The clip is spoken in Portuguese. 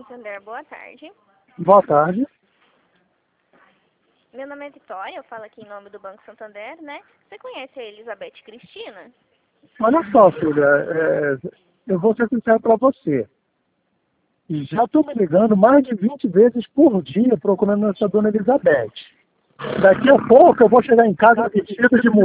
Santander, boa tarde. Boa tarde. Meu nome é Vitória, eu falo aqui em nome do Banco Santander, né? Você conhece a Elizabeth Cristina? Olha só, filha, eu vou ser sincero para você. Já estou me ligando mais de 20 vezes por dia procurando essa dona Elizabeth. Daqui a pouco eu vou chegar em casa vestido de mulher.